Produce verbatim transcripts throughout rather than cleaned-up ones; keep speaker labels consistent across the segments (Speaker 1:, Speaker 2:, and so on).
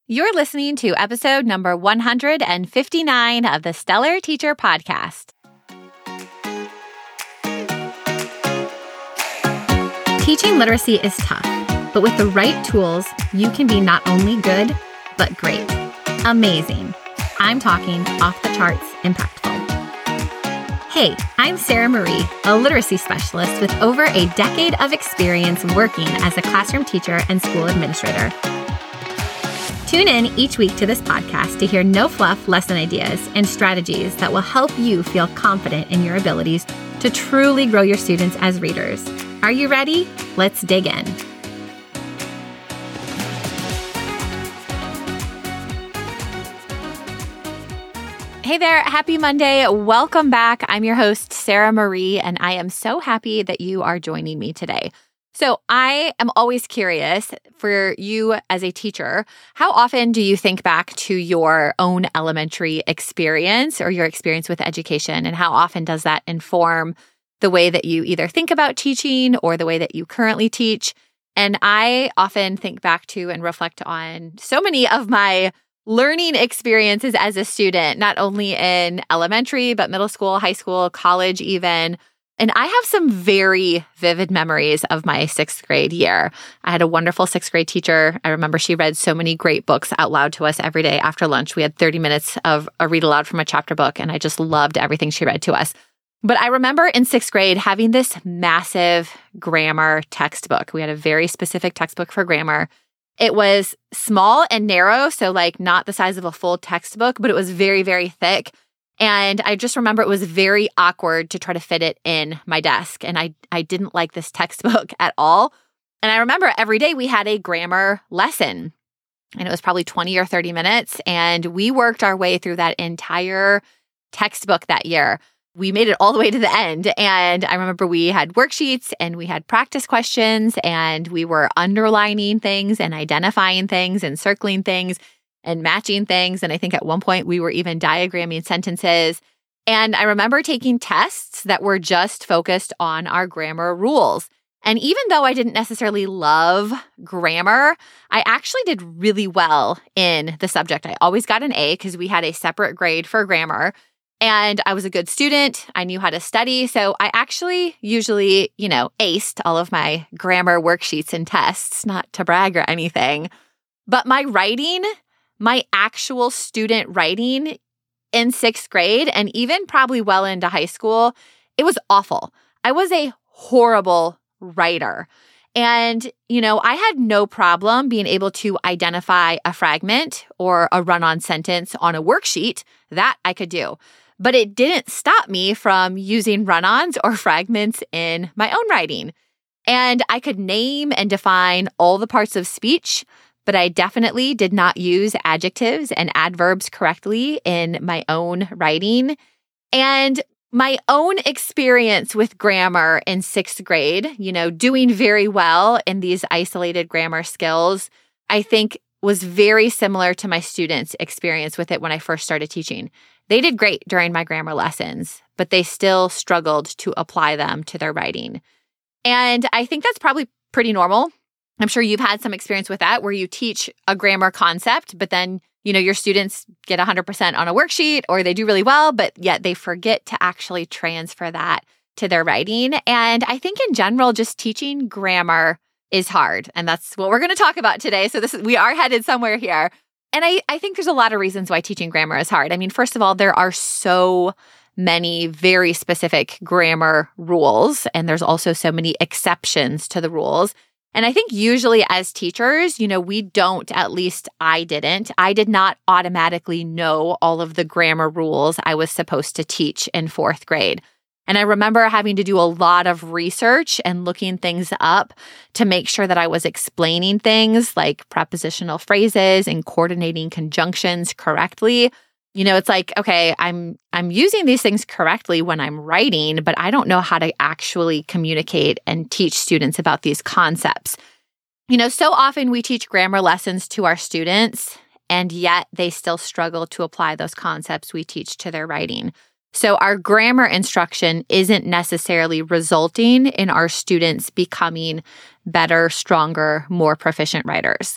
Speaker 1: You're listening to episode number one hundred fifty-nine of the Stellar Teacher Podcast. Teaching literacy is tough, but with the right tools, you can be not only good, but great. Amazing. I'm talking off the charts impactful. Hey, I'm Sarah Marie, a literacy specialist with over a decade of experience working as a classroom teacher and school administrator. Tune in each week to this podcast to hear no-fluff lesson ideas and strategies that will help you feel confident in your abilities to truly grow your students as readers. Are you ready? Let's dig in. Hey there, happy Monday. Welcome back. I'm your host, Sarah Marie, and I am so happy that you are joining me today. So I am always curious for you as a teacher, how often do you think back to your own elementary experience or your experience with education, and how often does that inform the way that you either think about teaching or the way that you currently teach? And I often think back to and reflect on so many of my learning experiences as a student, not only in elementary, but middle school, high school, college even. And I have some very vivid memories of my sixth grade year. I had a wonderful sixth grade teacher. I remember she read so many great books out loud to us every day after lunch. We had thirty minutes of a read aloud from a chapter book, and I just loved everything she read to us. But I remember in sixth grade having this massive grammar textbook. We had a very specific textbook for grammar. It was small and narrow, so like not the size of a full textbook, but it was very, very thick. And I just remember it was very awkward to try to fit it in my desk. And I, I didn't like this textbook at all. And I remember every day we had a grammar lesson. And it was probably twenty or thirty minutes. And we worked our way through that entire textbook that year. We made it all the way to the end. And I remember we had worksheets and we had practice questions and we were underlining things and identifying things and circling things and matching things. And I think at one point we were even diagramming sentences. And I remember taking tests that were just focused on our grammar rules. And even though I didn't necessarily love grammar, I actually did really well in the subject. I always got an A because we had a separate grade for grammar. And I was a good student. I knew how to study. So I actually usually, you know, aced all of my grammar worksheets and tests, not to brag or anything. But my writing, my actual student writing in sixth grade and even probably well into high school, it was awful. I was a horrible writer. And, you know, I had no problem being able to identify a fragment or a run-on sentence on a worksheet. That I could do. But it didn't stop me from using run-ons or fragments in my own writing. And I could name and define all the parts of speech, but I definitely did not use adjectives and adverbs correctly in my own writing. And my own experience with grammar in sixth grade, you know, doing very well in these isolated grammar skills, I think was very similar to my students' experience with it when I first started teaching. They did great during my grammar lessons, but they still struggled to apply them to their writing. And I think that's probably pretty normal. I'm sure you've had some experience with that where you teach a grammar concept, but then, you know, your students get one hundred percent on a worksheet or they do really well, but yet they forget to actually transfer that to their writing. And I think in general, just teaching grammar is hard. And that's what we're going to talk about today. So this is, we are headed somewhere here. And I, I think there's a lot of reasons why teaching grammar is hard. I mean, first of all, there are so many very specific grammar rules, and there's also so many exceptions to the rules. And I think usually as teachers, you know, we don't, at least I didn't, I did not automatically know all of the grammar rules I was supposed to teach in fourth grade. And I remember having to do a lot of research and looking things up to make sure that I was explaining things like prepositional phrases and coordinating conjunctions correctly. You know, it's like, okay, I'm I'm using these things correctly when I'm writing, but I don't know how to actually communicate and teach students about these concepts. You know, so often we teach grammar lessons to our students, and yet they still struggle to apply those concepts we teach to their writing. So our grammar instruction isn't necessarily resulting in our students becoming better, stronger, more proficient writers.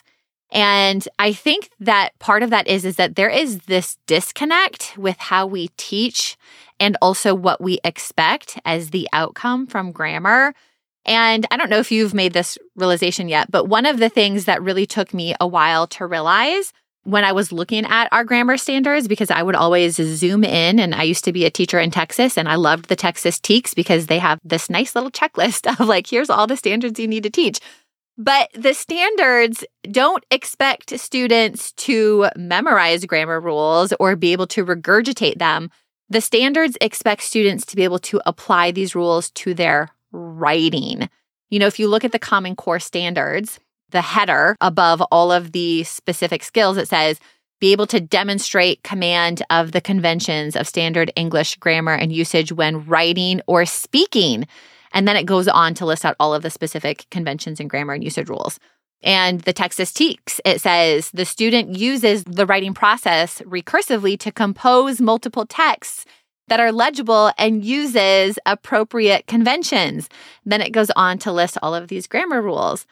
Speaker 1: And I think that part of that is, is that there is this disconnect with how we teach and also what we expect as the outcome from grammar. And I don't know if you've made this realization yet, but one of the things that really took me a while to realize when I was looking at our grammar standards, because I would always zoom in, and I used to be a teacher in Texas, and I loved the Texas T E K S because they have this nice little checklist of like, here's all the standards you need to teach. But the standards don't expect students to memorize grammar rules or be able to regurgitate them. The standards expect students to be able to apply these rules to their writing. You know, if you look at the Common Core standards, the header above all of the specific skills, it says, be able to demonstrate command of the conventions of standard English grammar and usage when writing or speaking. And then it goes on to list out all of the specific conventions and grammar and usage rules. And the Texas T E K S, it says the student uses the writing process recursively to compose multiple texts that are legible and uses appropriate conventions. Then it goes on to list all of these grammar rules.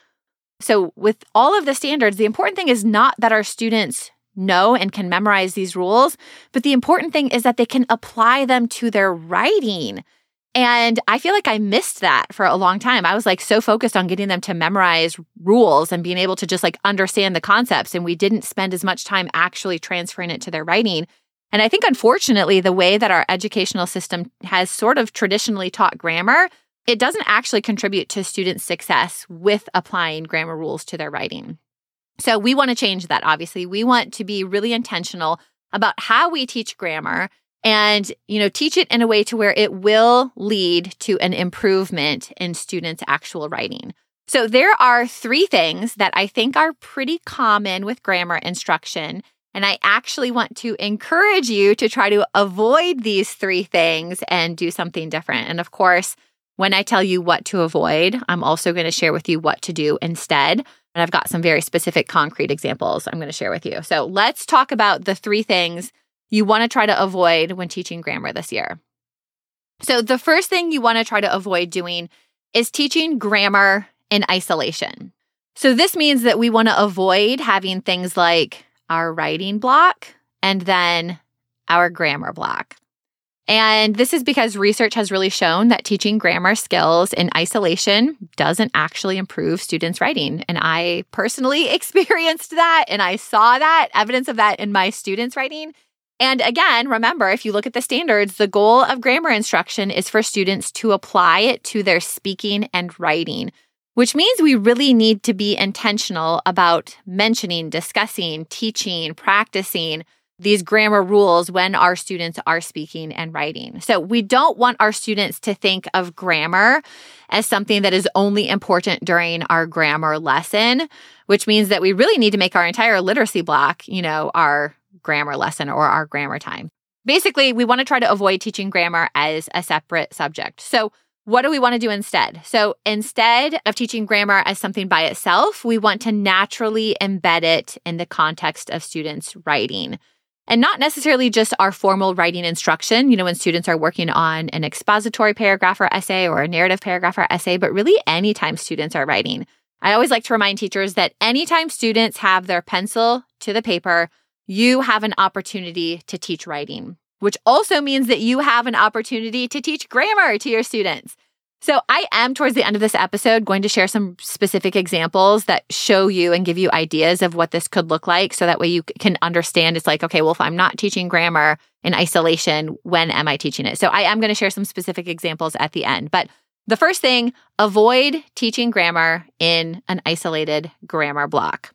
Speaker 1: So with all of the standards, the important thing is not that our students know and can memorize these rules, but the important thing is that they can apply them to their writing. And I feel like I missed that for a long time. I was like so focused on getting them to memorize rules and being able to just like understand the concepts. And we didn't spend as much time actually transferring it to their writing. And I think, unfortunately, the way that our educational system has sort of traditionally taught grammar, it doesn't actually contribute to students' success with applying grammar rules to their writing. So we want to change that, obviously. We want to be really intentional about how we teach grammar and, you know, teach it in a way to where it will lead to an improvement in students' actual writing. So there are three things that I think are pretty common with grammar instruction. And I actually want to encourage you to try to avoid these three things and do something different. And of course, when I tell you what to avoid, I'm also going to share with you what to do instead. And I've got some very specific concrete examples I'm going to share with you. So let's talk about the three things you want to try to avoid when teaching grammar this year. So the first thing you want to try to avoid doing is teaching grammar in isolation. So this means that we want to avoid having things like our writing block and then our grammar block. And this is because research has really shown that teaching grammar skills in isolation doesn't actually improve students' writing. And I personally experienced that, and I saw that, evidence of that in my students' writing. And again, remember, if you look at the standards, the goal of grammar instruction is for students to apply it to their speaking and writing, which means we really need to be intentional about mentioning, discussing, teaching, practicing these grammar rules when our students are speaking and writing. So we don't want our students to think of grammar as something that is only important during our grammar lesson, which means that we really need to make our entire literacy block, you know, our grammar lesson or our grammar time. Basically, we want to try to avoid teaching grammar as a separate subject. So what do we want to do instead? So instead of teaching grammar as something by itself, we want to naturally embed it in the context of students' writing. And not necessarily just our formal writing instruction, you know, when students are working on an expository paragraph or essay or a narrative paragraph or essay, but really anytime students are writing. I always like to remind teachers that anytime students have their pencil to the paper, you have an opportunity to teach writing, which also means that you have an opportunity to teach grammar to your students. So I am, towards the end of this episode, going to share some specific examples that show you and give you ideas of what this could look like. So that way you can understand it's like, okay, well, if I'm not teaching grammar in isolation, when am I teaching it? So I am going to share some specific examples at the end. But the first thing, avoid teaching grammar in an isolated grammar block.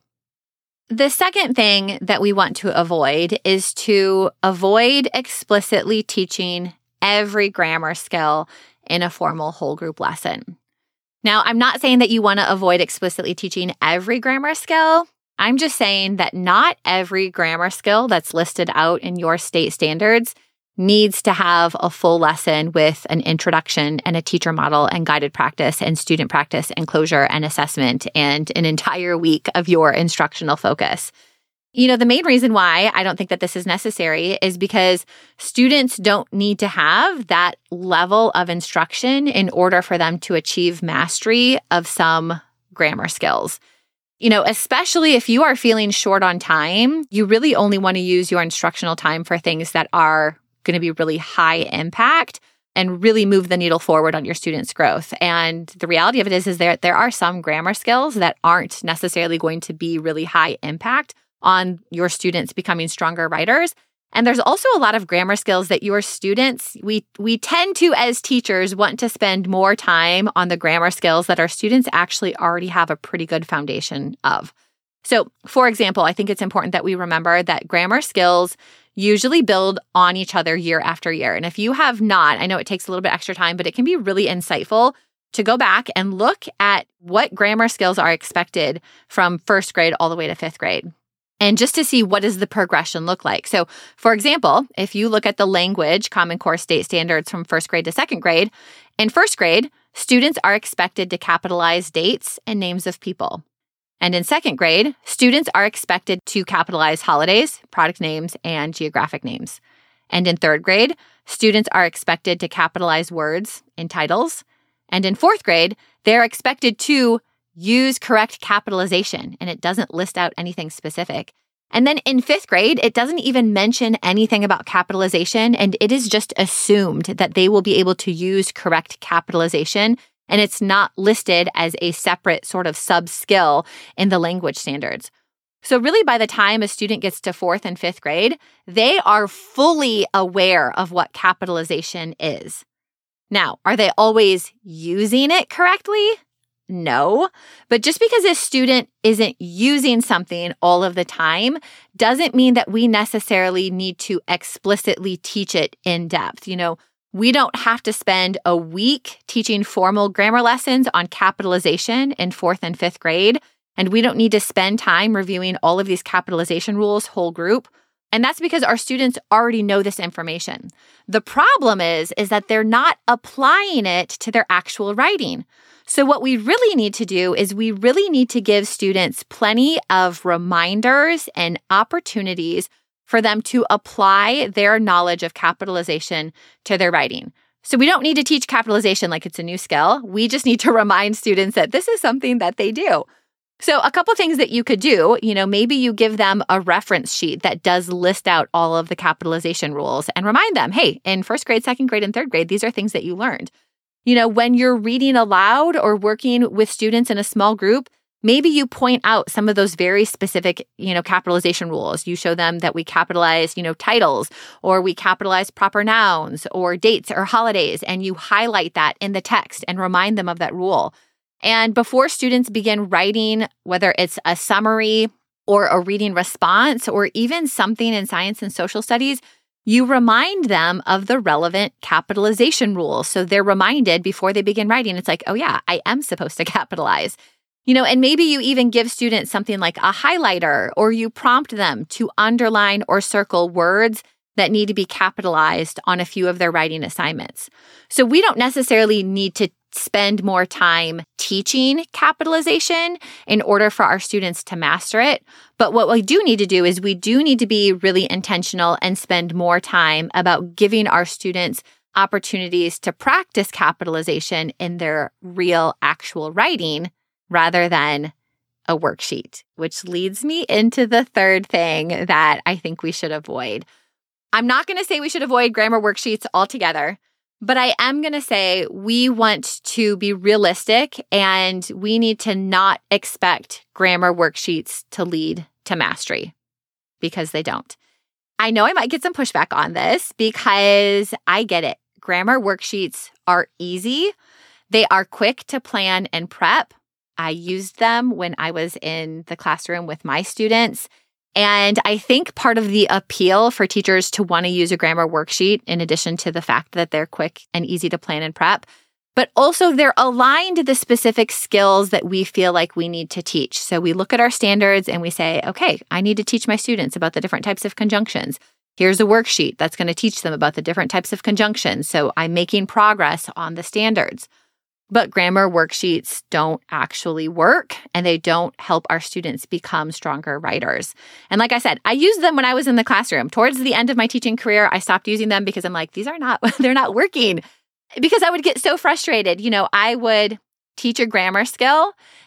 Speaker 1: The second thing that we want to avoid is to avoid explicitly teaching every grammar skill in a formal whole group lesson. Now, I'm not saying that you want to avoid explicitly teaching every grammar skill. I'm just saying that not every grammar skill that's listed out in your state standards needs to have a full lesson with an introduction and a teacher model and guided practice and student practice and closure and assessment and an entire week of your instructional focus. You know, the main reason why I don't think that this is necessary is because students don't need to have that level of instruction in order for them to achieve mastery of some grammar skills. you know, especially if you are feeling short on time, you really only want to use your instructional time for things that are going to be really high impact and really move the needle forward on your students' growth. And the reality of it is, is there, there are some grammar skills that aren't necessarily going to be really high impact on your students becoming stronger writers. And there's also a lot of grammar skills that your students, we we tend to, as teachers, want to spend more time on the grammar skills that our students actually already have a pretty good foundation of. So, for example, I think it's important that we remember that grammar skills usually build on each other year after year. And if you have not, I know it takes a little bit extra time, but it can be really insightful to go back and look at what grammar skills are expected from first grade all the way to fifth grade. And just to see what does the progression look like. So, for example, if you look at the language Common Core state standards from first grade to second grade, in first grade, students are expected to capitalize dates and names of people. And in second grade, students are expected to capitalize holidays, product names, and geographic names. And in third grade, students are expected to capitalize words in titles. And in fourth grade, they're expected to use correct capitalization, and it doesn't list out anything specific. And then in fifth grade, it doesn't even mention anything about capitalization, and it is just assumed that they will be able to use correct capitalization, and it's not listed as a separate sort of sub-skill in the language standards. So really, by the time a student gets to fourth and fifth grade, they are fully aware of what capitalization is. Now, are they always using it correctly? No, but just because a student isn't using something all of the time doesn't mean that we necessarily need to explicitly teach it in depth. You know, we don't have to spend a week teaching formal grammar lessons on capitalization in fourth and fifth grade, and we don't need to spend time reviewing all of these capitalization rules whole group. And that's because our students already know this information. The problem is, is that they're not applying it to their actual writing. So what we really need to do is we really need to give students plenty of reminders and opportunities for them to apply their knowledge of capitalization to their writing. So we don't need to teach capitalization like it's a new skill. We just need to remind students that this is something that they do. So a couple things that you could do, you know, maybe you give them a reference sheet that does list out all of the capitalization rules and remind them, hey, in first grade, second grade, and third grade, these are things that you learned. You know, when you're reading aloud or working with students in a small group, maybe you point out some of those very specific, you know, capitalization rules. You show them that we capitalize, you know, titles, or we capitalize proper nouns or dates or holidays, and you highlight that in the text and remind them of that rule. And before students begin writing, whether it's a summary or a reading response or even something in science and social studies, you remind them of the relevant capitalization rules. So they're reminded before they begin writing. It's like, oh yeah, I am supposed to capitalize. You know, and maybe you even give students something like a highlighter, or you prompt them to underline or circle words that need to be capitalized on a few of their writing assignments. So we don't necessarily need to spend more time teaching capitalization in order for our students to master it. But what we do need to do is we do need to be really intentional and spend more time about giving our students opportunities to practice capitalization in their real, actual writing rather than a worksheet, which leads me into the third thing that I think we should avoid. I'm not going to say we should avoid grammar worksheets altogether, but I am going to say we want to be realistic and we need to not expect grammar worksheets to lead to mastery, because they don't. I know I might get some pushback on this because I get it. Grammar worksheets are easy. They are quick to plan and prep. I used them when I was in the classroom with my students. And I think part of the appeal for teachers to want to use a grammar worksheet, in addition to the fact that they're quick and easy to plan and prep, but also they're aligned to the specific skills that we feel like we need to teach. So we look at our standards and we say, okay, I need to teach my students about the different types of conjunctions. Here's a worksheet that's going to teach them about the different types of conjunctions. So I'm making progress on the standards. But grammar worksheets don't actually work, and they don't help our students become stronger writers. And like I said, I used them when I was in the classroom. Towards the end of my teaching career, I stopped using them because I'm like, these are not, they're not working. Because I would get so frustrated. You know, I would teach a grammar skill,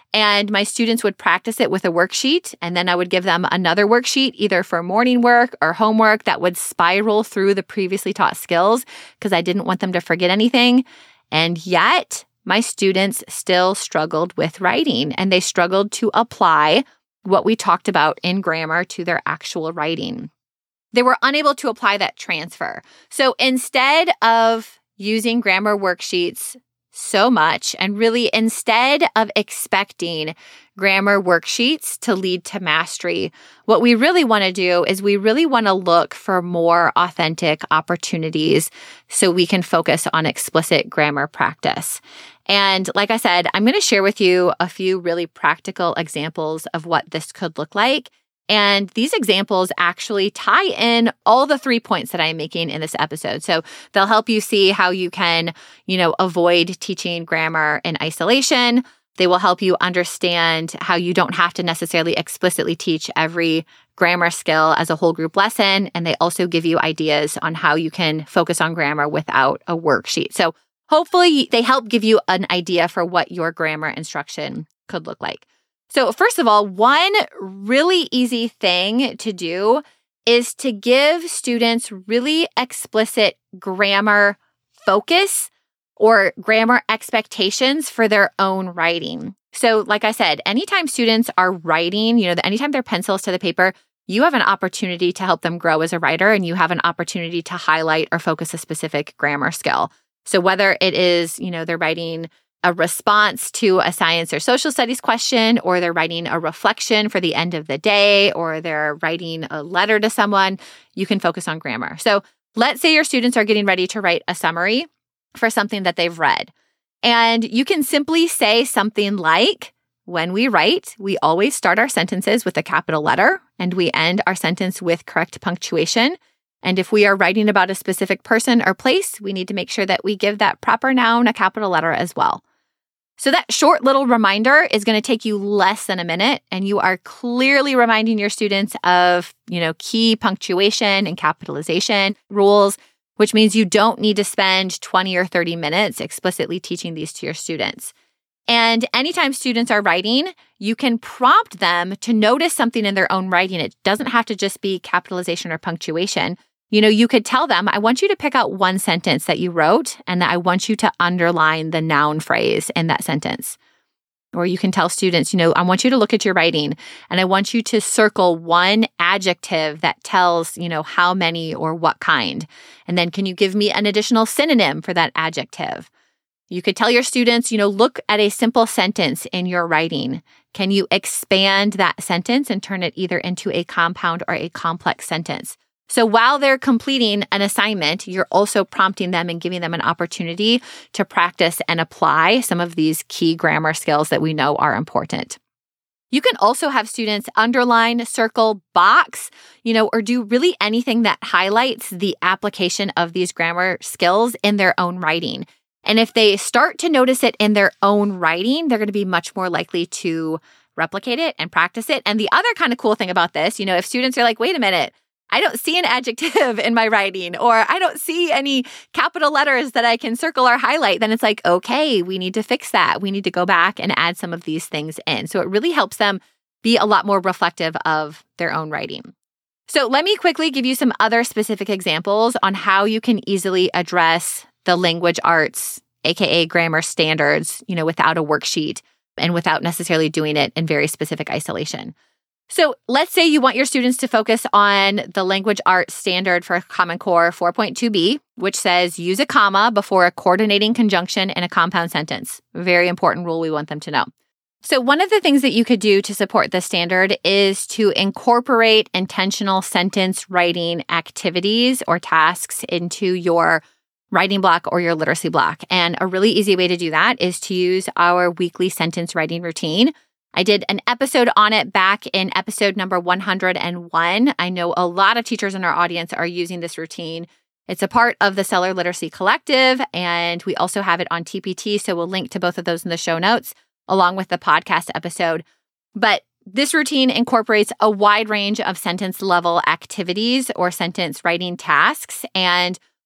Speaker 1: And my students would practice it with a worksheet, and then I would give them another worksheet, either for morning work or homework, that would spiral through the previously taught skills because I didn't want them to forget anything. And yet, my students still struggled with writing, and they struggled to apply what we talked about in grammar to their actual writing. They were unable to apply that transfer. So instead of using grammar worksheets so much, and really instead of expecting grammar worksheets to lead to mastery, what we really want to do is we really want to look for more authentic opportunities so we can focus on explicit grammar practice. And like I said, I'm going to share with you a few really practical examples of what this could look like. And these examples actually tie in all the three points that I'm making in this episode. So they'll help you see how you can, you know, avoid teaching grammar in isolation. They will help you understand how you don't have to necessarily explicitly teach every grammar skill as a whole group lesson. And they also give you ideas on how you can focus on grammar without a worksheet. So hopefully they help give you an idea for what your grammar instruction could look like. So first of all, one really easy thing to do is to give students really explicit grammar focus or grammar expectations for their own writing. So like I said, anytime students are writing, you know, anytime their pencils to the paper, you have an opportunity to help them grow as a writer, and you have an opportunity to highlight or focus a specific grammar skill. So whether it is, you know, they're writing a response to a science or social studies question, or they're writing a reflection for the end of the day, or they're writing a letter to someone, you can focus on grammar. So let's say your students are getting ready to write a summary for something that they've read. And you can simply say something like, when we write, we always start our sentences with a capital letter, and we end our sentence with correct punctuation. And if we are writing about a specific person or place, we need to make sure that we give that proper noun a capital letter as well. So that short little reminder is going to take you less than a minute, and you are clearly reminding your students of, you know, key punctuation and capitalization rules, which means you don't need to spend twenty or thirty minutes explicitly teaching these to your students. And anytime students are writing, you can prompt them to notice something in their own writing. It doesn't have to just be capitalization or punctuation. You know, you could tell them, I want you to pick out one sentence that you wrote, and I want you to underline the noun phrase in that sentence. Or you can tell students, you know, I want you to look at your writing, and I want you to circle one adjective that tells, you know, how many or what kind. And then can you give me an additional synonym for that adjective? You could tell your students, you know, look at a simple sentence in your writing. Can you expand that sentence and turn it either into a compound or a complex sentence? So while they're completing an assignment, you're also prompting them and giving them an opportunity to practice and apply some of these key grammar skills that we know are important. You can also have students underline, circle, box, you know, or do really anything that highlights the application of these grammar skills in their own writing. And if they start to notice it in their own writing, they're going to be much more likely to replicate it and practice it. And the other kind of cool thing about this, you know, if students are like, wait a minute, I don't see an adjective in my writing, or I don't see any capital letters that I can circle or highlight, then it's like, okay, we need to fix that. We need to go back and add some of these things in. So it really helps them be a lot more reflective of their own writing. So let me quickly give you some other specific examples on how you can easily address the language arts, aka grammar standards, you know, without a worksheet and without necessarily doing it in very specific isolation. So let's say you want your students to focus on the language arts standard for Common Core four point two b, which says use a comma before a coordinating conjunction in a compound sentence. Very important rule we want them to know. So one of the things that you could do to support this standard is to incorporate intentional sentence writing activities or tasks into your writing block or your literacy block. And a really easy way to do that is to use our weekly sentence writing routine. I did an episode on it back in episode number one hundred one. I know a lot of teachers in our audience are using this routine. It's a part of the Seller Literacy Collective, and we also have it on T P T, so we'll link to both of those in the show notes, along with the podcast episode. But this routine incorporates a wide range of sentence level activities or sentence writing tasks. And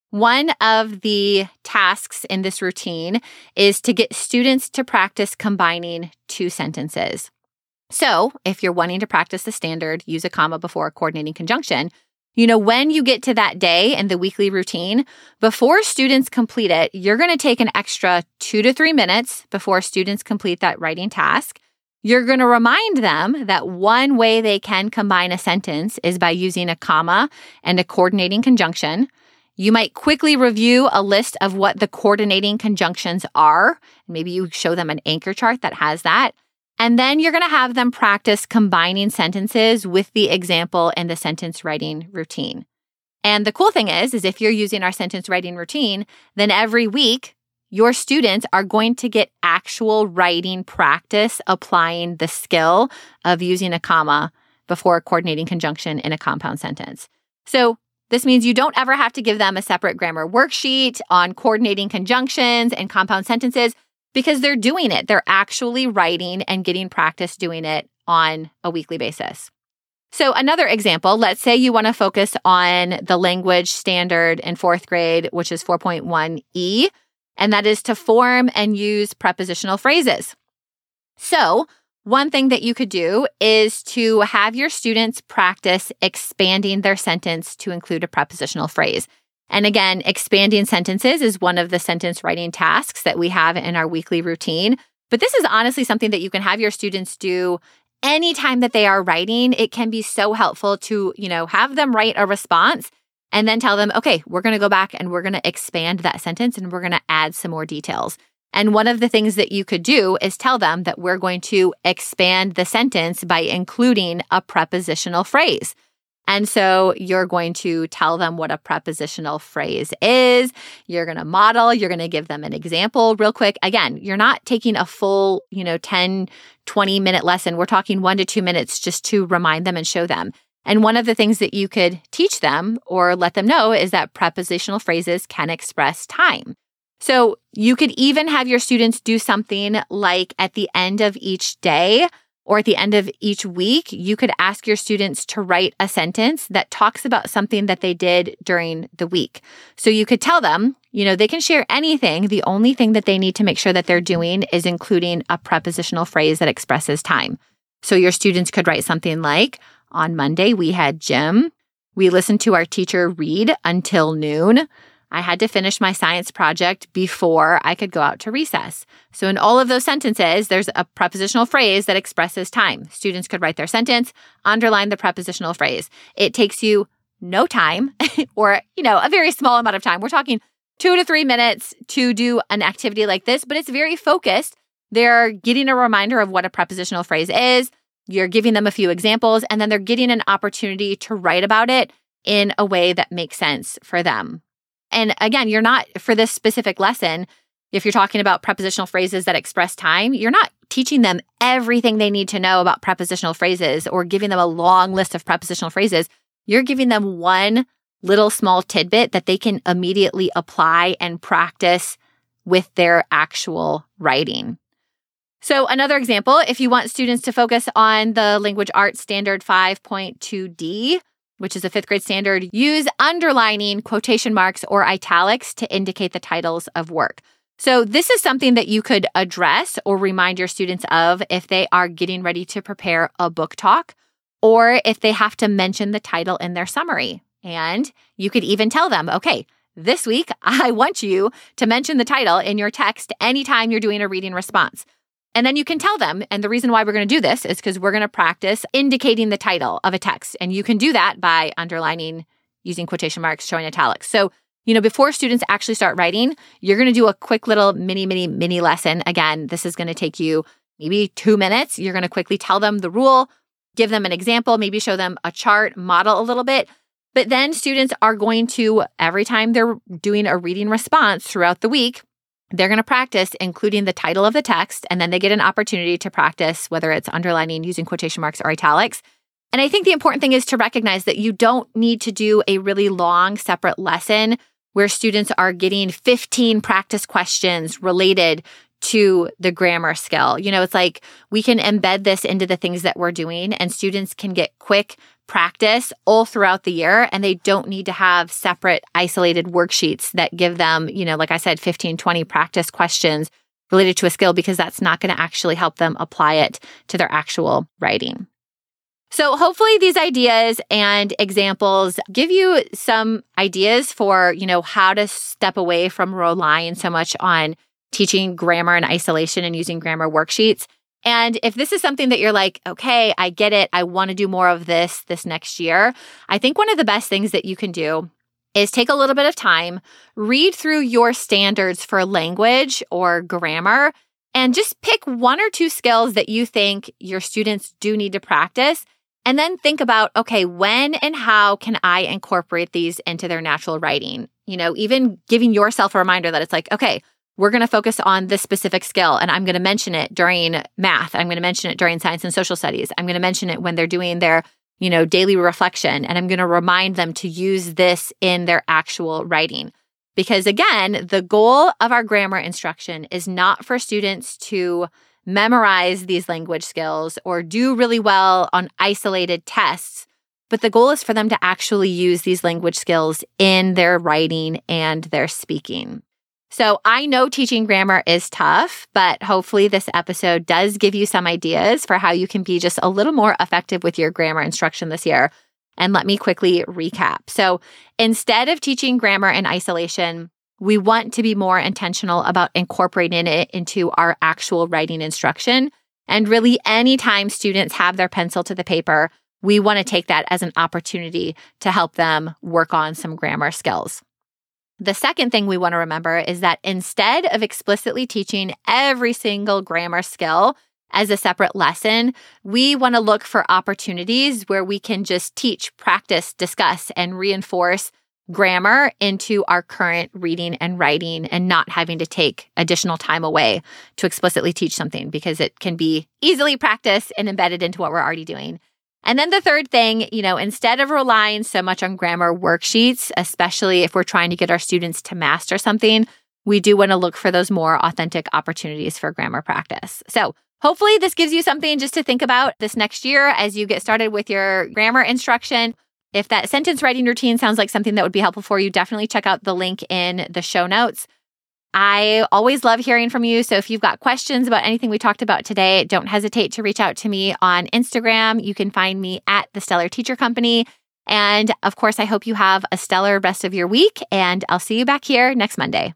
Speaker 1: One of the tasks in this routine is to get students to practice combining two sentences. So if you're wanting to practice the standard, use a comma before a coordinating conjunction, you know, when you get to that day in the weekly routine, before students complete it, you're going to take an extra two to three minutes before students complete that writing task. You're going to remind them that one way they can combine a sentence is by using a comma and a coordinating conjunction. You might quickly review a list of what the coordinating conjunctions are. Maybe you show them an anchor chart that has that. And then you're going to have them practice combining sentences with the example in the sentence writing routine. And the cool thing is, is if you're using our sentence writing routine, then every week, your students are going to get actual writing practice applying the skill of using a comma before a coordinating conjunction in a compound sentence. So this means you don't ever have to give them a separate grammar worksheet on coordinating conjunctions and compound sentences, because they're doing it. They're actually writing and getting practice doing it on a weekly basis. So another example, let's say you want to focus on the language standard in fourth grade, which is four point one E, and that is to form and use prepositional phrases. So one thing that you could do is to have your students practice expanding their sentence to include a prepositional phrase. And again, expanding sentences is one of the sentence writing tasks that we have in our weekly routine. But this is honestly something that you can have your students do anytime that they are writing. It can be so helpful to, you know, have them write a response and then tell them, okay, we're going to go back and we're going to expand that sentence and we're going to add some more details. And one of the things that you could do is tell them that we're going to expand the sentence by including a prepositional phrase. And so you're going to tell them what a prepositional phrase is. You're going to model, you're going to give them an example real quick. Again, you're not taking a full, you know, ten, twenty minute lesson. We're talking one to two minutes just to remind them and show them. And one of the things that you could teach them or let them know is that prepositional phrases can express time. So you could even have your students do something like at the end of each day, or at the end of each week, you could ask your students to write a sentence that talks about something that they did during the week. So you could tell them, you know, they can share anything. The only thing that they need to make sure that they're doing is including a prepositional phrase that expresses time. So your students could write something like, on Monday, we had gym. We listened to our teacher read until noon. I had to finish my science project before I could go out to recess. So in all of those sentences, there's a prepositional phrase that expresses time. Students could write their sentence, underline the prepositional phrase. It takes you no time or, you know, a very small amount of time. We're talking two to three minutes to do an activity like this, but it's very focused. They're getting a reminder of what a prepositional phrase is. You're giving them a few examples, and then they're getting an opportunity to write about it in a way that makes sense for them. And again, you're not, for this specific lesson, if you're talking about prepositional phrases that express time, you're not teaching them everything they need to know about prepositional phrases or giving them a long list of prepositional phrases. You're giving them one little small tidbit that they can immediately apply and practice with their actual writing. So another example, if you want students to focus on the language arts standard five point two D, which is a fifth grade standard, use underlining, quotation marks, or italics to indicate the titles of work. So this is something that you could address or remind your students of if they are getting ready to prepare a book talk, or if they have to mention the title in their summary. And you could even tell them, okay, this week, I want you to mention the title in your text anytime you're doing a reading response. And then you can tell them, and the reason why we're going to do this is because we're going to practice indicating the title of a text. And you can do that by underlining, using quotation marks, showing italics. So, you know, before students actually start writing, you're going to do a quick little mini, mini, mini lesson. Again, this is going to take you maybe two minutes. You're going to quickly tell them the rule, give them an example, maybe show them a chart, model a little bit. But then students are going to, every time they're doing a reading response throughout the week, they're going to practice including the title of the text, and then they get an opportunity to practice whether it's underlining, using quotation marks, or italics. And I think the important thing is to recognize that you don't need to do a really long separate lesson where students are getting fifteen practice questions related to the grammar skill. You know, it's like we can embed this into the things that we're doing, and students can get quick practice all throughout the year, and they don't need to have separate isolated worksheets that give them, you know, like I said, fifteen, twenty practice questions related to a skill, because that's not going to actually help them apply it to their actual writing. So hopefully these ideas and examples give you some ideas for, you know, how to step away from relying so much on teaching grammar in isolation and using grammar worksheets. And if this is something that you're like, okay, I get it, I want to do more of this this next year, I think one of the best things that you can do is take a little bit of time, read through your standards for language or grammar, and just pick one or two skills that you think your students do need to practice. And then think about, okay, when and how can I incorporate these into their natural writing? You know, even giving yourself a reminder that it's like, okay, we're going to focus on this specific skill, and I'm going to mention it during math. I'm going to mention it during science and social studies. I'm going to mention it when they're doing their, you know, daily reflection, and I'm going to remind them to use this in their actual writing. Because again, the goal of our grammar instruction is not for students to memorize these language skills or do really well on isolated tests, but the goal is for them to actually use these language skills in their writing and their speaking. So I know teaching grammar is tough, but hopefully this episode does give you some ideas for how you can be just a little more effective with your grammar instruction this year. And let me quickly recap. So instead of teaching grammar in isolation, we want to be more intentional about incorporating it into our actual writing instruction. And really, anytime students have their pencil to the paper, we want to take that as an opportunity to help them work on some grammar skills. The second thing we want to remember is that instead of explicitly teaching every single grammar skill as a separate lesson, we want to look for opportunities where we can just teach, practice, discuss, and reinforce grammar into our current reading and writing, and not having to take additional time away to explicitly teach something, because it can be easily practiced and embedded into what we're already doing. And then the third thing, you know, instead of relying so much on grammar worksheets, especially if we're trying to get our students to master something, we do want to look for those more authentic opportunities for grammar practice. So hopefully this gives you something just to think about this next year as you get started with your grammar instruction. If that sentence writing routine sounds like something that would be helpful for you, definitely check out the link in the show notes. I always love hearing from you. So if you've got questions about anything we talked about today, don't hesitate to reach out to me on Instagram. You can find me at The Stellar Teacher Company. And of course, I hope you have a stellar rest of your week, and I'll see you back here next Monday.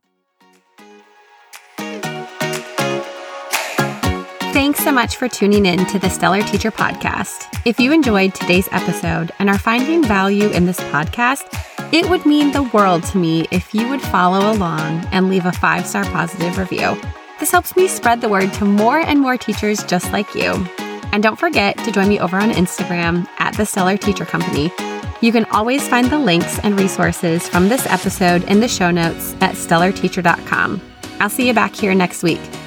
Speaker 2: Thanks so much for tuning in to the Stellar Teacher Podcast. If you enjoyed today's episode and are finding value in this podcast, it would mean the world to me if you would follow along and leave a five-star positive review. This helps me spread the word to more and more teachers just like you. And don't forget to join me over on Instagram at The Stellar Teacher Company. You can always find the links and resources from this episode in the show notes at stellar teacher dot com. I'll see you back here next week.